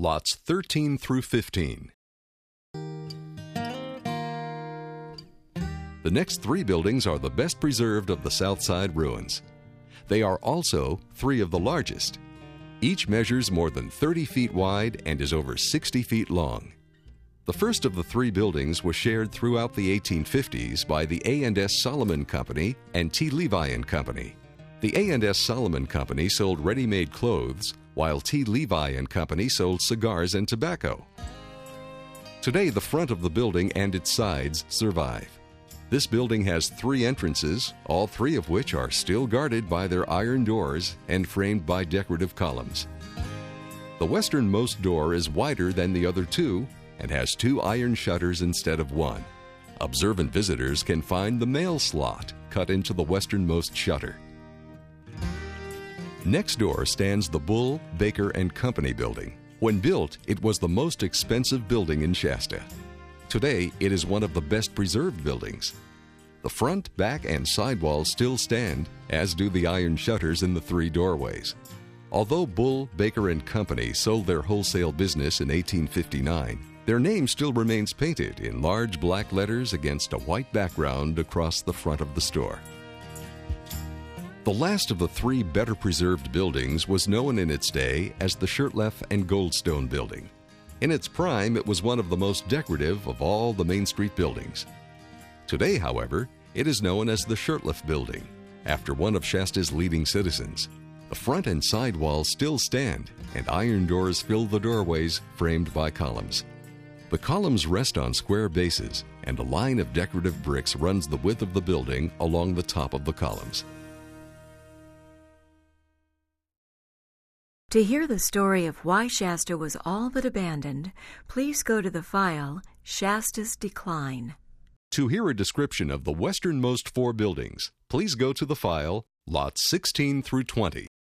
lots 13 through 15. The next three buildings are the best preserved of the Southside ruins. They are also three of the largest. Each measures more than 30 feet wide and is over 60 feet long. The first of the three buildings was shared throughout the 1850s by the A&S Solomon Company and T. Levi & Company. The A&S Solomon Company sold ready-made clothes, while T. Levi & Company sold cigars and tobacco. Today, the front of the building and its sides survive. This building has three entrances, all three of which are still guarded by their iron doors and framed by decorative columns. The westernmost door is wider than the other two and has two iron shutters instead of one. Observant visitors can find the mail slot cut into the westernmost shutter. Next door stands the Bull, Baker & Company building. When built, it was the most expensive building in Shasta. Today, it is one of the best preserved buildings. The front, back, and side walls still stand, as do the iron shutters in the three doorways. Although Bull, Baker & Company sold their wholesale business in 1859, their name still remains painted in large black letters against a white background across the front of the store. The last of the three better preserved buildings was known in its day as the Shurtleff and Goldstone building. In its prime, it was one of the most decorative of all the Main Street buildings. Today, however, it is known as the Shurtleff building, after one of Shasta's leading citizens. The front and side walls still stand, and iron doors fill the doorways framed by columns. The columns rest on square bases, and a line of decorative bricks runs the width of the building along the top of the columns. To hear the story of why Shasta was all but abandoned, please go to the file Shasta's Decline. To hear a description of the westernmost four buildings, please go to the file Lots 16 through 20.